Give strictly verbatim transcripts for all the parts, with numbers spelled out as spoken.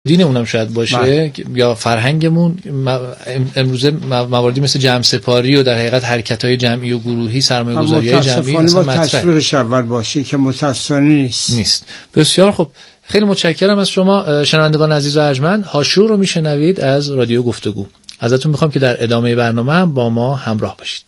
دینمون هم شاید باشه بله. یا فرهنگمون امروزه مواردی مثل جمع سپاری و در حقیقت حرکت‌های جمعی و گروهی سرمایه‌گذاری‌های جمعی اصلا مطرح تصویرش اول باشه که متأسفانه نیست نیست. بسیار خوب، خیلی متشکرم از شما شنوندگان عزیز و ارجمند. حاشور رو میشنوید از رادیو گفتگو. ازتون میخوام که در ادامه برنامه هم با ما همراه باشید.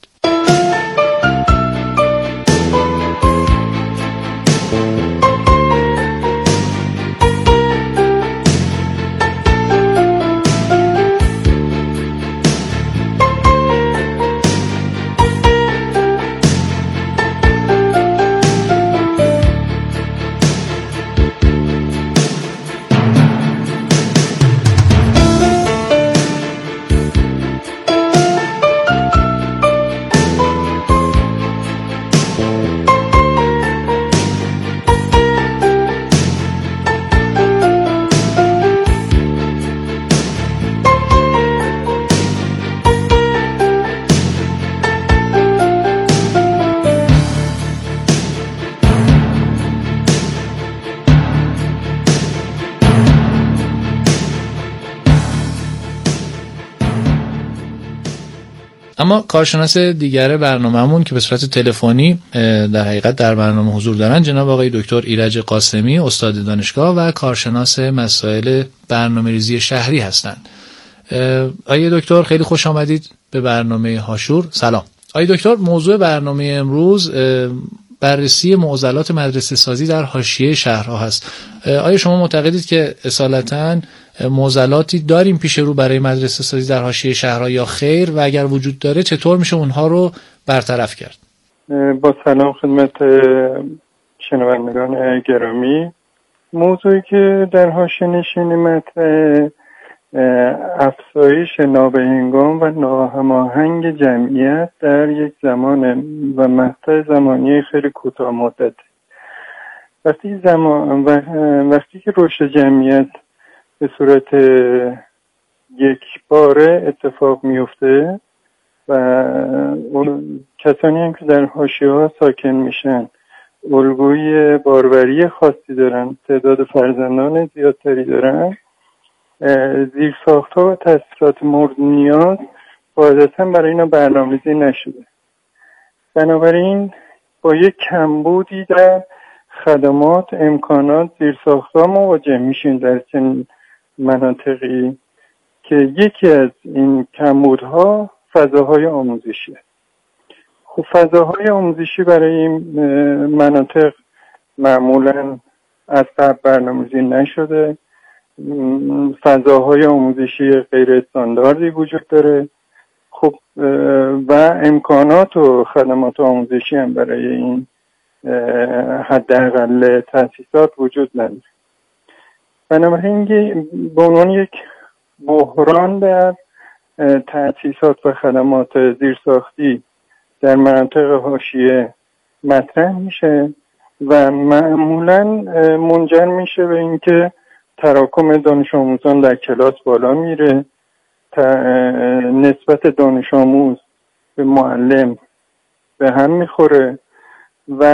اما کارشناس دیگر برنامه‌مون که به صورت تلفنی در حقیقت در برنامه حضور دارن جناب آقای دکتر ایرج قاسمی، استاد دانشگاه و کارشناس مسائل برنامه‌ریزی شهری هستند. آقای دکتر خیلی خوش آمدید به برنامه حاشور. سلام. آقای دکتر، موضوع برنامه امروز بررسی معضلات مدرسه سازی در حاشیه شهرها هست. آیا شما معتقدید که اصالتاً معضلاتی داریم پیش رو برای مدرسه سازی در حاشیه شهرها یا خیر، و اگر وجود داره چطور میشه اونها رو برطرف کرد؟ با سلام خدمت شنوندگان گرامی. موضوعی که در حاشیه نشینی مطرحه افزایش نابهنگام و ناهماهنگ جمعیت در یک زمان و مقطع زمانی خیلی کوتاه مدت. وقتی زمان وقتی که رشد جمعیت به صورت یک باره اتفاق میفته و اون کسانی هم که در حاشیه‌ها ساکن میشن الگوی باروری خاصی دارن، تعداد فرزندان زیادتری دارن، زیرساخت‌ها و تأسیسات مورد نیاز قاعدتاً برای اینا برنامه‌ریزی نشده. بنابراین با یک کمبودی در خدمات، امکانات، زیرساخت‌ها مواجه میشیم در چنین مناطقی که یکی از این کمبودها فضاهای آموزشیه. خب فضاهای آموزشی برای این مناطق معمولاً از قبل برنامه‌ریزی نشده. فضاهای آموزشی غیر استانداردی وجود داره. خب و امکانات و خدمات آموزشی هم برای این حداقل تأسیسات وجود نداره. بنابراین به عنوان یک بحران در تأسیسات و خدمات زیرساختی در مناطق حاشیه مطرح میشه و معمولاً منجر میشه به اینکه تراکم دانش آموزان در کلاس بالا میره، نسبت دانش آموز به معلم به هم میخوره و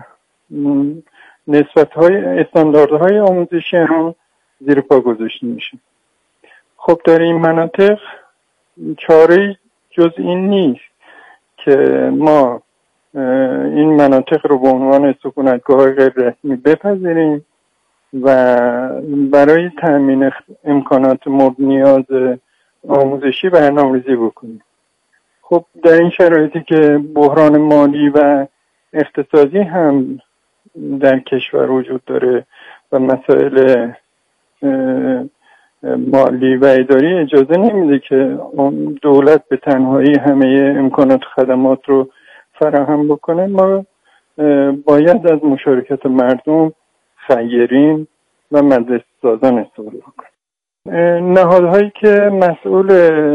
نسبت‌های استانداردهای آموزشی هم زیر پا گذاشته میشه. خب در این مناطق چاره جز این نیست که ما این مناطق رو به عنوان سکونتگاه غیر رسمی بپذیریم و برای تأمین امکانات مورد نیاز آموزشی برنامه‌ریزی بکنیم. خب در این شرایطی که بحران مالی و اقتصادی هم در کشور وجود داره و مسائل مالی و اداری اجازه نمیده که دولت به تنهایی همه امکانات خدمات رو فراهم بکنه، ما باید از مشارکت مردم، خیرین و مدرسه سازان استفاده بکنیم. نهادهایی که مسئول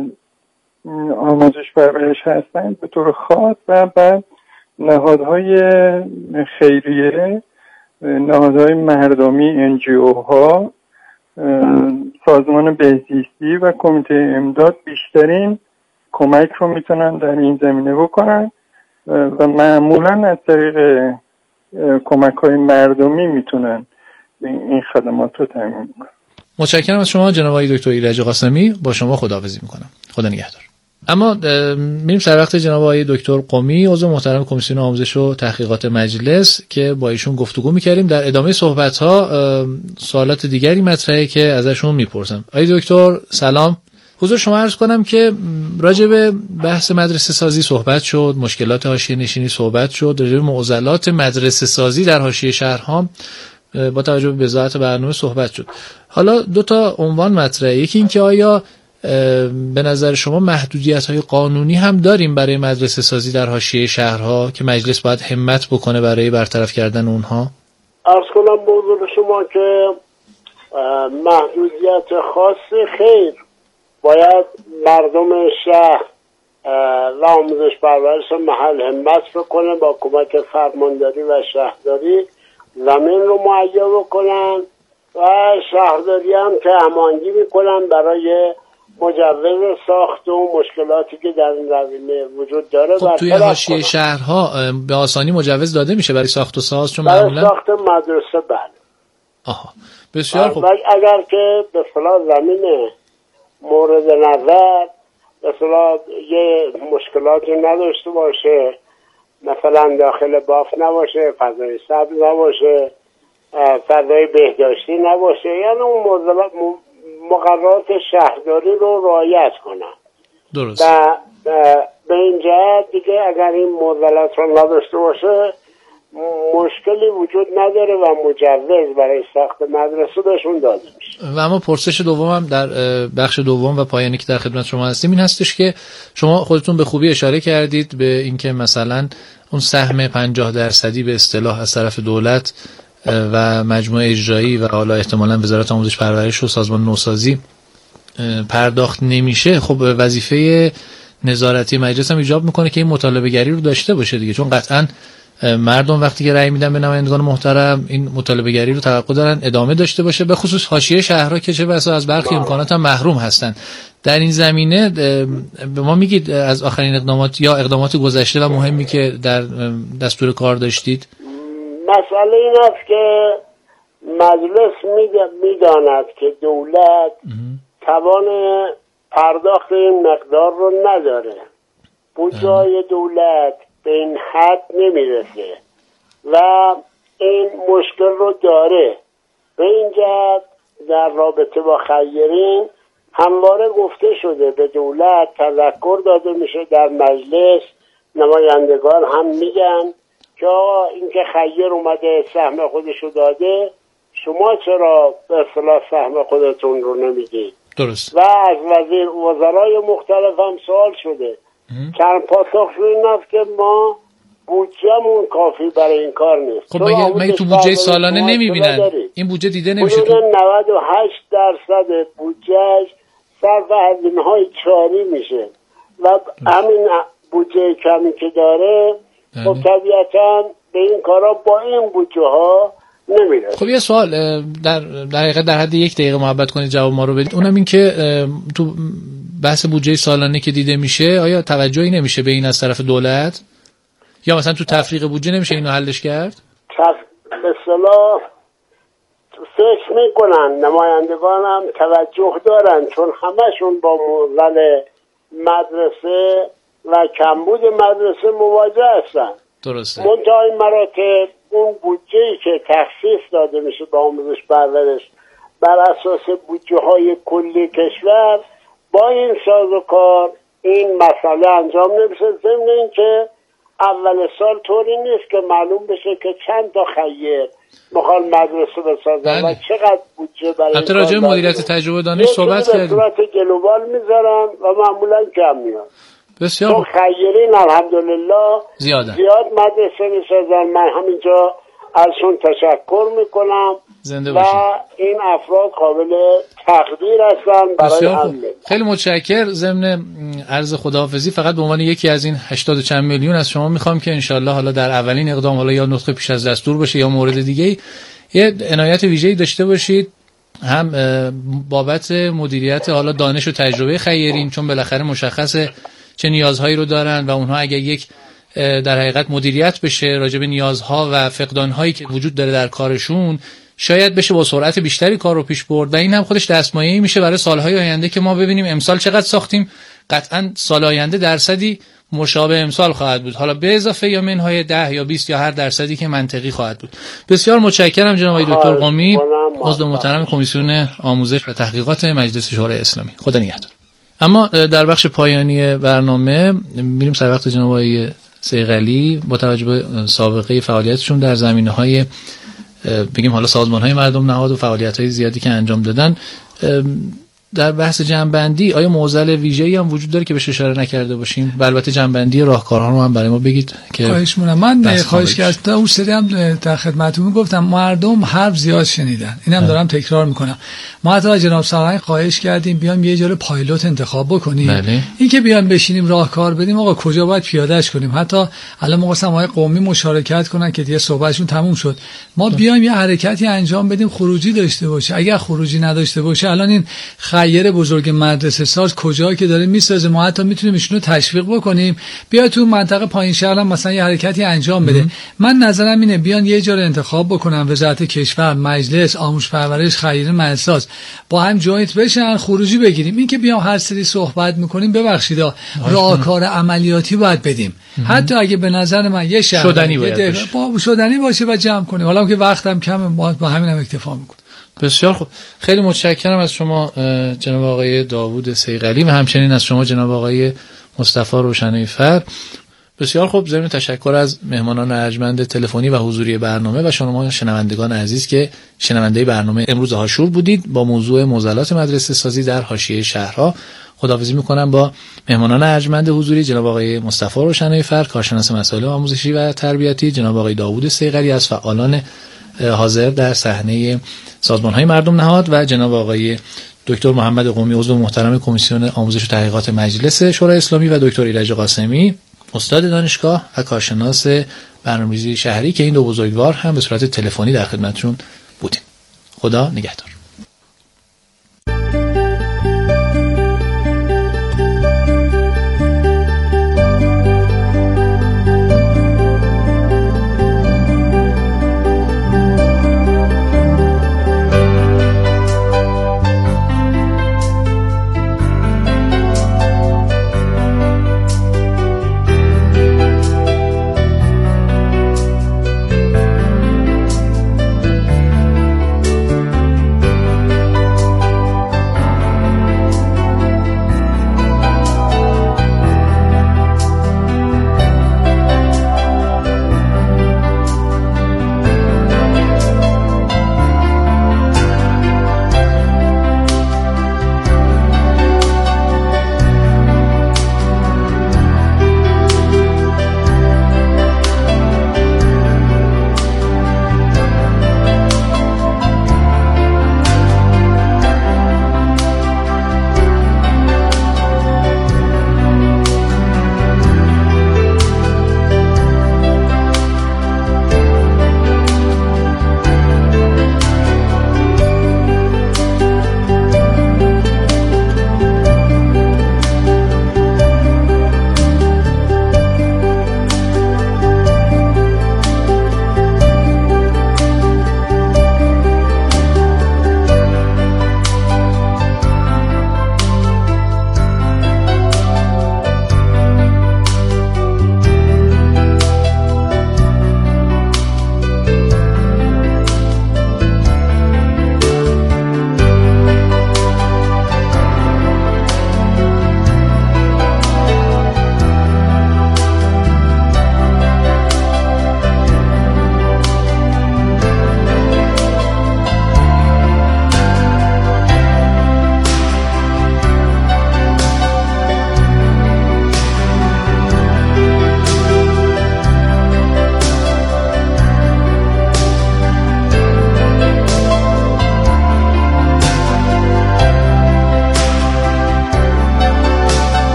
آموزش پرورش هستند به طور خاص و بعد نهادهای خیریه، نهادهای مردمی، ان جی او ها، سازمان بهزیستی و کمیته امداد بیشترین کمک رو میتونن در این زمینه بکنن و معمولا از طریق کمک های مردمی میتونن این خدمات رو تامین کنن. متشکرم از شما جناب آقای دکتر ایرج قاسمی. با شما خداحافظی میکنم. خدا نگهدار. اما میریم سر وقت جناب آقای دکتر قمی، عضو محترم کمیسیون آموزش و تحقیقات مجلس، که با ایشون گفتگو میکردیم. در ادامه صحبت ها سوالات دیگری مطرحه که ازشون میپرسم. آقای دکتر سلام، حضور شما عرض کنم که راجع به بحث مدرسه سازی صحبت شد، مشکلات حاشیه نشینی صحبت شد، راجع به معضلات مدرسه سازی در حاشیه شهرها با توجه به وضاحت برنامه صحبت شد. حالا دو تا عنوان مطرحه. یکی این که آیا به نظر شما محدودیت‌های قانونی هم داریم برای مدرسه سازی در حاشیه شهرها که مجلس باید همت بکنه برای برطرف کردن اونها؟ عرض کنم به حضور شما که محدودیت خاصی خیر، باید مردم شهر و آموزش پرورش محل همت بکنه، با کمک فرمانداری و شهرداری زمین رو مهیا بکنن و شهرداری هم که هماهنگی میکنن برای مجوز ساخت و مشکلاتی که در این زمینه وجود داره. خب توی حاشیه شهرها به آسانی مجوز داده میشه برای ساخت و ساز؟ چون برای معمولا ساخت مدرسه بله. آها بسیار خوب. اگر که به اصطلاح زمین مورد نظر به اصطلاح یه مشکلاتی نداشته باشه، مثلا داخل باف نباشه، فضای سبز نباشه، فضای بهداشتی نباشه، یعنی اون مقررات شهرداری رو رعایت کنن. درست. و به این جهت دیگه اگر این معضلات رو نداشته باشه مشکلی وجود نداره و مجوز برای ساخت مدرسه بهشون داده میشه. و اما پرسش دومم در بخش دوم و پایانی که در خدمت شما هستیم این هستش که شما خودتون به خوبی اشاره کردید به اینکه مثلا اون سهم پنجاه درصدی به اصطلاح از طرف دولت و مجموعه اجرایی و حالا احتمالاً وزارت آموزش پرورش و سازمان نوسازی پرداخت نمیشه. خب وظیفه نظارتی مجلس هم ایجاب میکنه که این مطالبه گری رو داشته باشه دیگه، چون قطعاً مردم وقتی که رأی میدن به نمایندگان محترم این مطالبه گری رو توقع دارن ادامه داشته باشه، به خصوص حاشیه شهرها که چه بسا از برخی امکانات هم محروم هستن. در این زمینه به ما میگید از آخرین اقدامات یا اقدامات گذشته و مهمی که در دستور کار داشتید؟ مسئله این است که مجلس میداند که دولت توان پرداخت این مقدار رو نداره، بودجه دولت به این حد نمیرسه و این مشکل رو داره. به این جهت در رابطه با خیرین همواره گفته شده، به دولت تذکر داده میشه، در مجلس نمایندگان هم میگن که اینکه خیر اومده سهم خودشو داده، شما چرا به اصطلاح سهم خودتون رو نمیدید؟ درست. و از وزیر وزرای مختلف هم سوال شده چند پاسخ رو این است که ما بودجه‌مون کافی برای این کار نیست. خب مگه, مگه تو بودجه سالانه نمیبینن؟ این بودجه دیده نمیشه؟ تو نود و هشت درصد بودجهش صرف هزینه‌های جاری میشه و همین بودجه کمی که داره خب طبیعتاً به این کارا با این بودجه ها نمیرسه. خب یه سوال در در حقیقت در حد یک دقیقه محبت کنید جواب ما رو بدید. اونم این که تو بحث بودجه سالانه که دیده میشه آیا توجهی نمیشه به این از طرف دولت؟ یا مثلا تو تفریق بودجه نمیشه اینو حلش کرد؟ به اصطلاح فکر میکنن، نمایندگان هم توجه دارن، چون همشون با موضوع مدرسه و کمبود مدرسه مواجه هستن. درسته. منتهای مراتب اون بودجه‌ای که تخصیص داده میشه به آموزش پرورش بر اساس بودجه های کلی کشور، با این سازوکار این مسئله انجام نمیشه. ضمن این که اول سال طوری نیست که معلوم بشه که چند تا خیر میخوان مدرسه بسازن و چقدر بودجه برای حتی راجع به مدیریت تجربه دانش صحبت کردیم. به صورت گلوبال میذارن و معمولا کم میاد. بسیار تو خیرین الحمدلله زیادن. زیاد مدرسه میسازن. من همینجا ازشون تشکر میکنم زنده و باشید. این افراد قابل تقدیر هستن برای همه. خیلی متشکر. ضمن عرض خداحافظی فقط به عنوان یکی از این هشتاد چند میلیون از شما میخوام که انشالله حالا در اولین اقدام، حالا یا نطق پیش از دستور باشه یا مورد دیگه، یه عنایت ویژه‌ای داشته باشید هم بابت مدیریت حالا دانش و تجربه خیرین، چون بالاخره مشخصه چه نیازهایی رو دارن و اونها اگه یک در حقیقت مدیریت بشه راجع به نیازها و فقدانهایی که وجود داره در کارشون، شاید بشه با سرعت بیشتری کار رو پیش برد و این هم خودش دستمایه‌ای میشه برای سالهای آینده که ما ببینیم امسال چقدر ساختیم، قطعا سال آینده درصدی مشابه امسال خواهد بود، حالا به اضافه یا منهای ده یا بیست یا هر درصدی که منطقی خواهد بود. بسیار متشکرم جناب آقای دکتر قمی، عضو محترم کمیسیون آموزش و تحقیقات مجلس شورای اسلامی. خدا نگهدار. اما در بخش پایانی برنامه میریم سر وقت جناب آقای صیقلی. با توجه به سابقه فعالیتشون در زمینه‌های بگیم حالا سازمان‌های مردم نهاد و فعالیت‌های زیادی که انجام دادن، در بحث جنبندی آیا معضل ویژه‌ای هم وجود داره که بهش اشاره نکرده باشیم؟ و البته جنبندی راهکارها رو هم برای ما بگید که خواهش می‌کنم. من خواهش کردم اون سری هم در خدمتتون گفتم مردم حرف زیاد شنیدن، اینم دارم تکرار میکنم. ما حتی جناب سرای خواهش کردیم بیام یه جور پایلوت انتخاب بکنیم، بله. این که بیام بشینیم راهکار بدیم آقا کجا باید پیادهش کنیم. حتی الان ما گفتم آقای قومی مشارکت کنن که دیگه صحبتشون تموم شد، ما بیایم یه حرکتی انجام بدیم خروجی داشته باشه. اگر خروجی نداشته باشه الان این خیر بزرگ مدرسه ساز کجایی که داره میسازه، ما حتی میتونیم ایشونو تشویق بکنیم بیا تو منطقه پایین شهر هم مثلا یه حرکتی انجام بده. من نظرم اینه بیان یه جا رو انتخاب بکنن، وزارت کشور، مجلس، آموزش پرورش، خیر مدرسه با هم جوینت بشن خروجی بگیریم. این که بیام هر سری صحبت میکنیم ببخشید راهکار عملیاتی باید بدیم. حتی اگه به نظر من یه شهر شدنی باید با شدنی باشه و جمع کنیم، حالا که وقتم کمه با همین هم اکتفا میکنیم. بسیار خوب، خیلی متشکرم از شما جناب آقای داوود صیقلی و همچنین از شما جناب آقای مصطفی روشنی‌فر. بسیار خوب، ضمن تشکر از مهمانان ارجمند تلفنی و حضوری برنامه و شما شنوندگان عزیز که شنونده برنامه امروز آشور بودید با موضوع معضلات مدرسه سازی در حاشیه شهرها. خداحافظی میکنم با مهمانان ارجمند حضوری جناب آقای مصطفی روشنی‌فر، کارشناس مسائل آموزشی و تربیتی، جناب آقای داوود صیقلی از فعالان حاضر در صحنه سازمان‌های مردم نهاد و جناب آقای دکتر محمد قمی، عضو محترم کمیسیون آموزش و تحقیقات مجلس شورای اسلامی و دکتر ایرج قاسمی، استاد دانشگاه و کارشناس برنامه‌ریزی شهری که این دو بزرگوار هم به صورت تلفنی در خدمتشون بودیم. خدا نگهدار.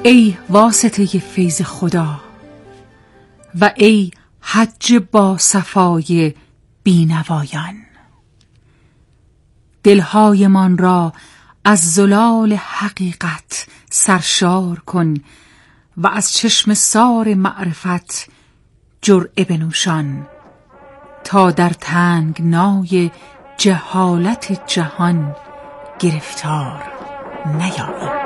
ای واسطه فیض خدا و ای حج با صفای بینوایان، دلهایمان را از زلال حقیقت سرشار کن و از چشم سار معرفت جرعه بنوشان تا در تنگنای جهالت جهان گرفتار نیاییم.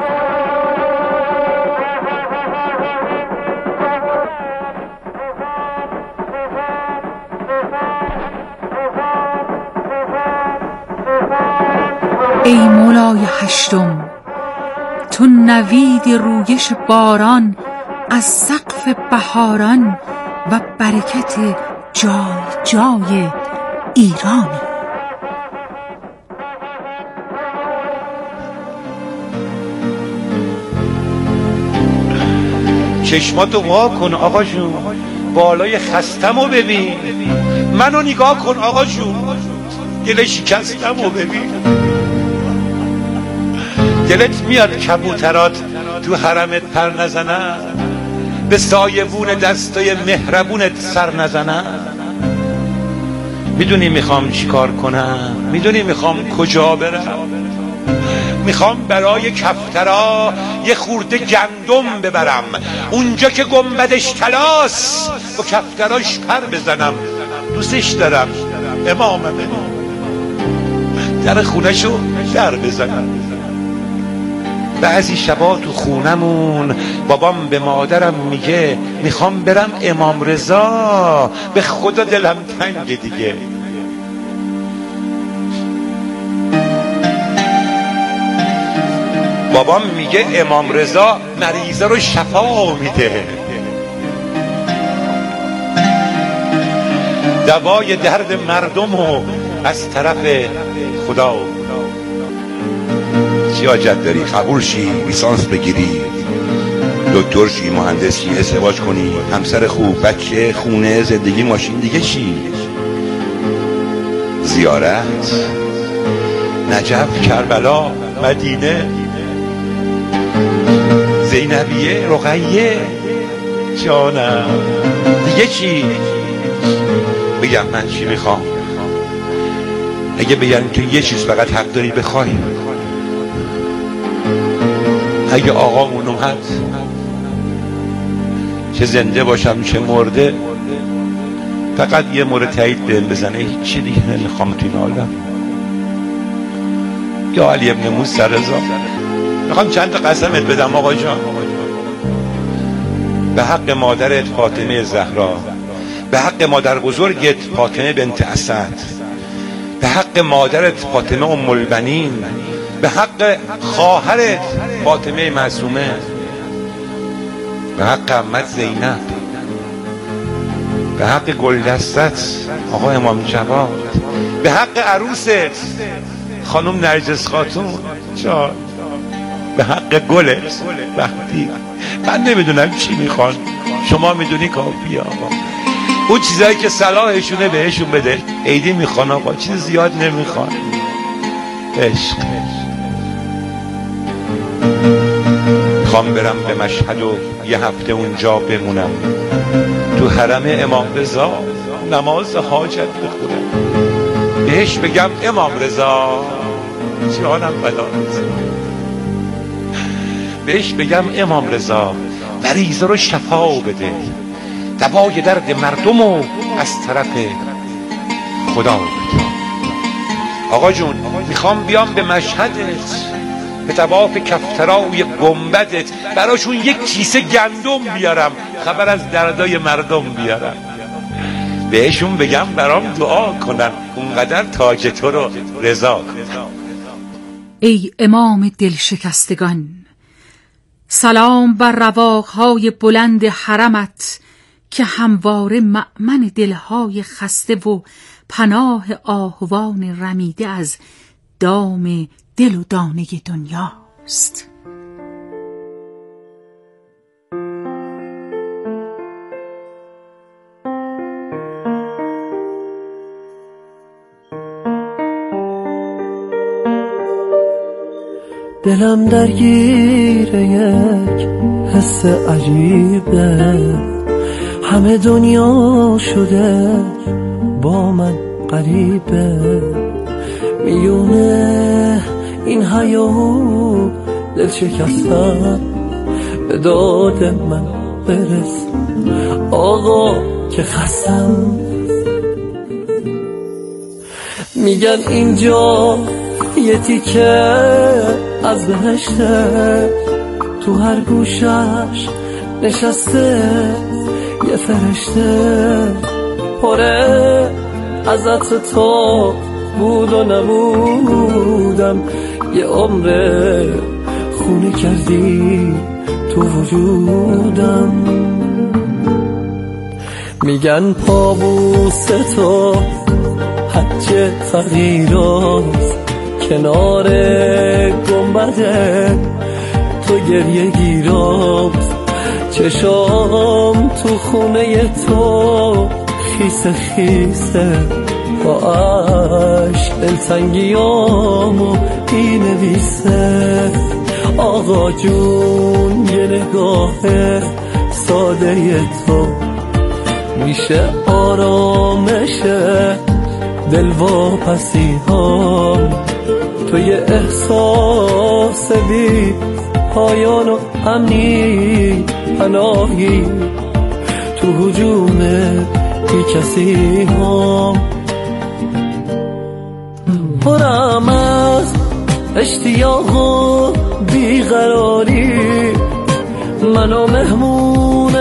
ای مولای هشتم، تو نوید رویش باران از سقف بهاران و برکت جای جای ایرانی. چشماتو وا کن آقا جون، بالای خستمو ببین، منو نگاه کن آقا جون، دل شکستمو ببین. دلت میاد کبوترات تو حرمت پر نزنن، به سایبون دستای مهربونت سر نزنن؟ میدونی میخوام چیکار کنم؟ میدونی میخوام کجا برم؟ میخوام برای کفترا یه خورده گندم ببرم، اونجا که گنبدش طلاست با کفتراش پر بزنم. دوستش دارم اماممه، در خونشو در بزنم. بعضی شبا تو خونمون بابام به مادرم میگه میخوام برم امام رضا، به خدا دلم تنگه دیگه. بابام میگه امام رضا مریضا رو شفا میده، دوای درد مردم و از طرف خدا. چی حاجت داری؟ قبول شی، لیسانس بگیری، دکتر شی، مهندس شی، ازدواج کنی، همسر خوب، بچه، خونه، زندگی، ماشین، دیگه چی؟ زیارت، نجف، کربلا، مدینه، زینبیه، رقیه، جانم، دیگه چی؟ بگم من چی میخوام؟ اگه بگم تو یه چیز فقط حق داری بخوای، اگه آقامون اومد، چه زنده باشم چه مرده، فقط یه مورد تایید بهم بزنه، هیچ دیگه نمیخوام تو این عالم. یا علی ابن موسی رضا، میخوام چند تا قسمت بدم آقا جان، به حق مادرت فاطمه زهرا، به حق مادر بزرگت فاطمه بنت اسد، به حق مادرت فاطمه ام البنین، به حق خواهرت فاطمه معصومه، به حق عمت زینب، به حق گلدستت آقا امام جواد، به حق عروست خانم نرجس خاتون جان، به حق گلت وقتی. من نمیدونم چی میخوان، شما میدونی کافیه آقا. اون چیزایی که صلاحشونه بهشون بده. عیدی میخوان آقا، چیز زیاد نمیخوان. عشق. میخوام برم به مشهد و یه هفته اونجا بمونم، تو حرم امام رضا نماز حاجت بخونم، بهش بگم امام رضا جانم فدا، بهش بگم امام رضا مریضا رو شفا بده، دوای درد مردم و از طرف خدا بده. آقا جون میخوام بیام به مشهدت، به طواف کفتراوی گنبدت براشون یک کیسه گندم بیارم، خبر از دردای مردم بیارم، بهشون بگم برام دعا کنن، اونقدر تاج تو رو رضا کنن. ای امام دل شکستگان، سلام بر رواقهای بلند حرمت که همواره مأمن دلهای خسته و پناه آهوان رمیده از دام دل و دانه دنیاست. دلم درگیر یک حس عجیبه، همه دنیا شده با من غریبه، میونه این حیاهو دل شکستن، به داد من برس آقا که خستم. میگن اینجا یه تیکه از بهشته، تو هر گوشش نشسته یه فرشته، پره از عطر تو بود و نبودم، یه عمر خونه کردی تو وجودم. میگن پابوس تو حج فقیراست، کنار گنبده تو گریه گیراست، چشام تو خونه تو خیس خیسه، با عشق دلتنگیامو می نویسه. آقا جون یه نگاه ساده تو میشه آرامشه دل واپسی ها، تو یه احساس بی پایان و امنی پناهی تو هجوم بی کسی ها. پرم از اشتیاق و بیقراری، منو مهمون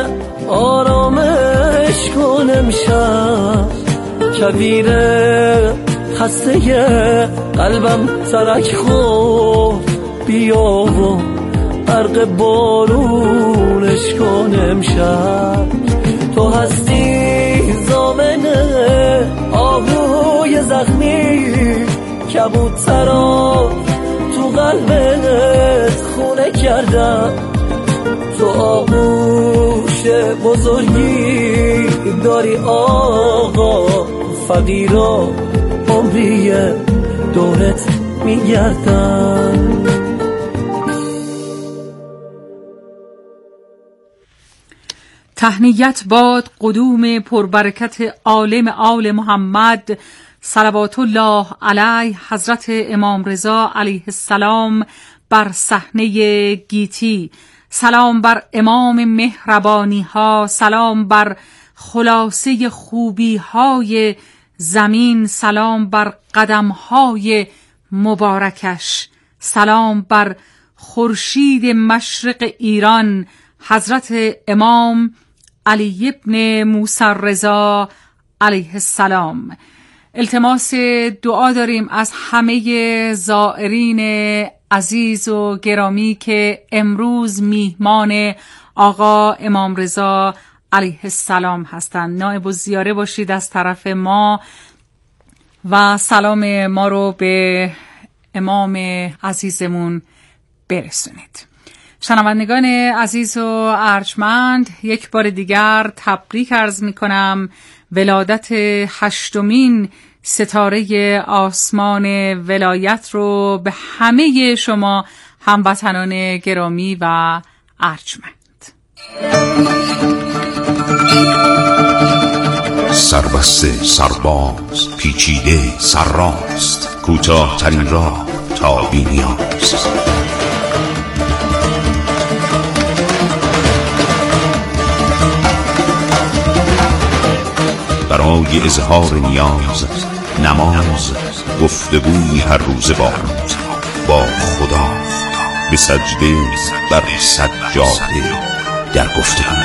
آرامش کنم شب، کویر خسته قلبم ترک خورد، بیا و برق بارونش کنم شب. تو هستی زامنه آهوی زخمی، کبوترا تو قلبت خونه کردم، تو آغوش بزرگی داری آقا، فقیرا عمریه دورت میگردن. تهنیت باد قدوم پربرکت عالم آل محمد صلوات الله علیه حضرت امام رضا علیه السلام بر صحنه گیتی. سلام بر امام مهربانی ها، سلام بر خلاصه خوبی های زمین، سلام بر قدم های مبارکش، سلام بر خورشید مشرق ایران حضرت امام علی ابن موسی رضا علیه السلام. التماس دعا داریم از همه زائرین عزیز و گرامی که امروز میهمان آقا امام رضا علیه السلام هستند. نائب الزیاره باشید از طرف ما و سلام ما رو به امام عزیزمون برسونید. شنوندگان عزیز و ارجمند، یک بار دیگر تبریک عرض می کنم ولادت هشتمین ستاره آسمان ولایت رو به همه شما هموطنان گرامی و ارجمند. سربسته سرباز پیچیده سرراست، کوتاه ترین راه تا بی‌نیاز. برای اظهار نیاز، نماز، گفتگوی هر روز با با خدا، به سجده بر سجاده در گفتگو.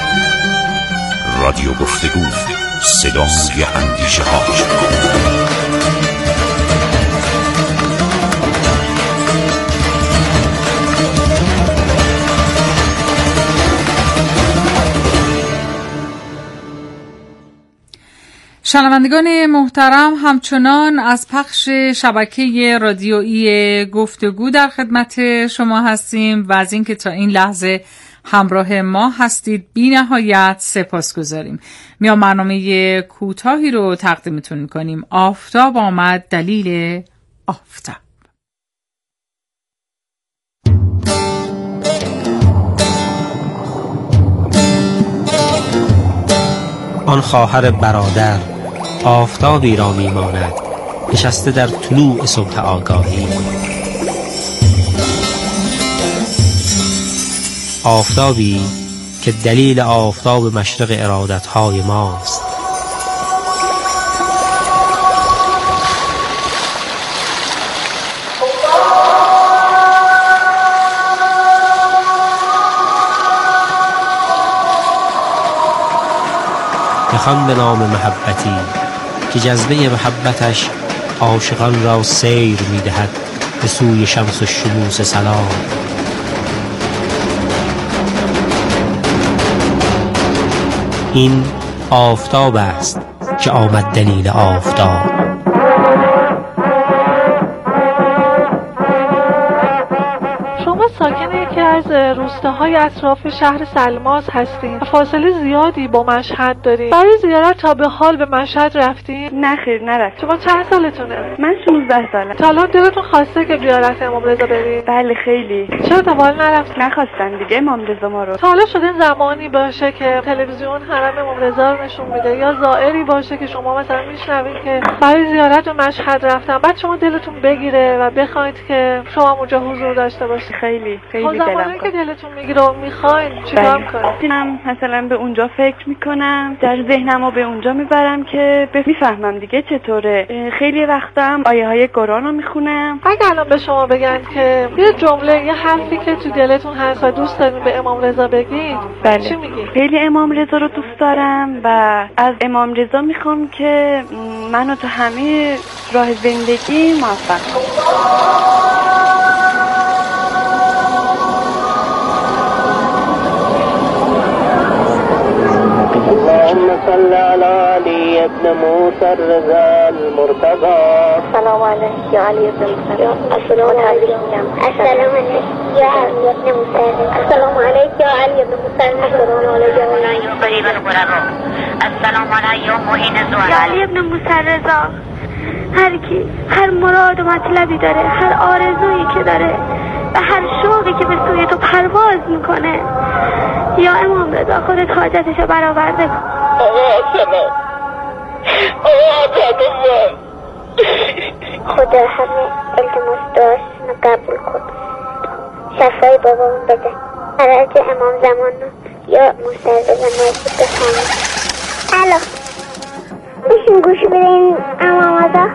رادیو گفتگو، صدای اندیشه ها. شنوندگان محترم، همچنان از پخش شبکه رادیویی گفتگو در خدمت شما هستیم و از اینکه تا این لحظه همراه ما هستید بی نهایت سپاس گذاریم. میان برنامه کوتاهی رو تقدیمتون میکنیم. آفتاب آمد دلیل آفتاب. آن خواهر برادر آفتابی را میماند نشسته در طلوع صبح آگاهی. آفتابی که دلیل آفتاب مشرق ارادتهای ماست. بخوان به نام محبتی که جذبه محبتش عاشقان را سیر می‌دهد به سوی شمس الشموس سلام. این آفتاب است که آمد دلیل آفتاب. ساکن یکی از روستاهای اطراف شهر سلماز هستیم. فاصله زیادی با مشهد داریم. برای زیارت تا به حال به مشهد رفتیم؟ نه خیر نرفتم. شما چند سالتونه؟ من شانزده سالم. تا الان دلتون خواسته که زیارت امام رضا برید؟ بله خیلی. چرا تا حال نرفتید؟ نخواستن دیگه امام رضا ما رو. تا حالا شده زمانی باشه که تلویزیون حرم امام رضا رو نشون میده یا زائری باشه که شما مثلا میشنوید که برای زیارت به مشهد رفتن، بعد شما دلتون بگیره و بخواید که شما اونجا حضور داشته باشید؟ خیلی خیلی دلم زمانی که دلتون میگیره و میخواین چیکار کنید؟ من مثلا به اونجا فکر میکنم، در ذهنمو به اونجا میبرم که میفهمم دیگه چطوره. خیلی وقتا هم آیه های قرآن رو میخونم. اگه الان به شما بگن که یه جمله یه حرفی که تو دلتون هست و دوست دارین به امام رضا بگید، بله. چی میگی؟ خیلی امام رضا رو دوست دارم و از امام رضا میخوام که منو تو همه راه زندگی موفق کنه. اللهم صل على علي ابن موسى الرضا المرتضى. السلام عليك يا علي ابن موسى. السلام عليك السلام عليك يا علي ابن موسى. السلام عليك يا علي ابن موسى. السلام عليك يا علي قريب القرار. السلام عليك يا معين الزوار. يا علي ابن موسى الرضا. هر کی هر مراد و مطلبی داره، هر آرزویی که داره و هر شوقی که به سوی تو پرواز میکنه، یا امام رضا خودت حاجتشو برآورده کن. خدا همه التماس داشت قبول کن، شفای بابامون بده، حضرت امام زمان یا موسی رضا نایب بخوانیم. الو بشین گوش بدین امام رضا.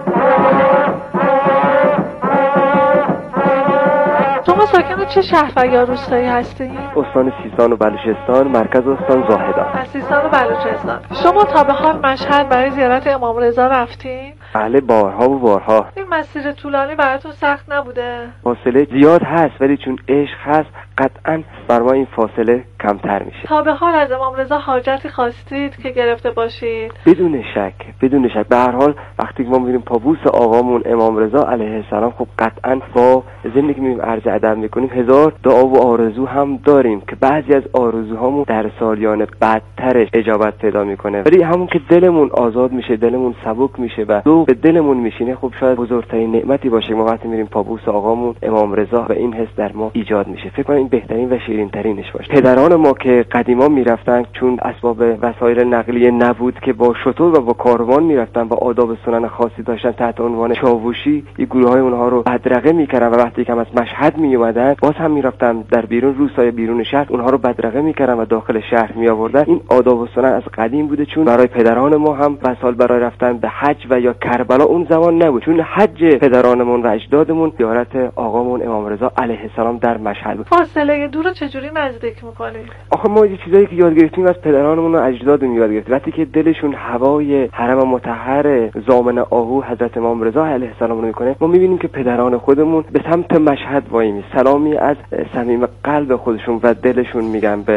شما ساکن چه شهر و یا روستایی هستین؟ استان سیستان و بلوچستان، مرکز استان زاهدان. از سیستان و بلوچستان. شما تا به حال مشهد برای زیارت امام رضا رفتین؟ بله بارها و بارها. این مسیر طولانی براتون سخت نبوده؟ فاصله زیاد هست ولی چون عشق هست قطعا بر ما این فاصله کمتر میشه. تا به حال از امام رضا حاجتی خواستید که گرفته باشید؟ بدون شک بدون شک. به هر حال وقتی که ما میبینیم پابوس آقامون امام رضا علیه السلام، خب قطعا با ضمن که میبینیم عرض ادب میکنیم هزار دعا و آرزو هم داریم که بعضی از آرزوهامون در سالیان بعدترش اجابت پیدا میکنه، ولی همون که دلمون آزاد میشه، دلمون سبک میشه و ذوق به دلمون میشینه، خب شاید بزرگترین نعمتی باشه ما وقتی میریم پابوس آقامون امام رضا و این حس در ما ایجاد میشه. فکر کنم این بهترین و شیرین ترینش باشه. پدران ما که قدیما میرفتن چون اسباب وسایل نقلیه نبود که با شتر و با کاروان میرفتن و آداب سنن خاصی داشتن، تحت عنوان چاوشی این گروه های اونها رو بدرقه میکردن و وقتی که از مشهد میومدن باز هم میرفتن در بیرون روستای بیرون شهر اونها رو بدرقه میکردن و داخل شهر میآوردن. این آداب و سنن از قدیم بوده، چون برای پدران ما هم وسایل برای رفتن به حج و یا کربلا اون زمان نبود، چون حج پدرانمون و اجدادمون زیارت آقامون امام رضا علیه السلام در مشهد بود. فاصله دور رو چجوری نزدیک میکنید؟ آخه ما یه چیزایی که یاد گرفتیم از پدرانمون و اجدادمون یاد گرفتیم. وقتی که دلشون هوای حرم مطهر ضامن آهو حضرت امام رضا علیه السلام رو میکنه، ما میبینیم که پدران خودمون به سمت مشهد وایمی سلامی از صمیم قلب خودشون و دلشون میگن به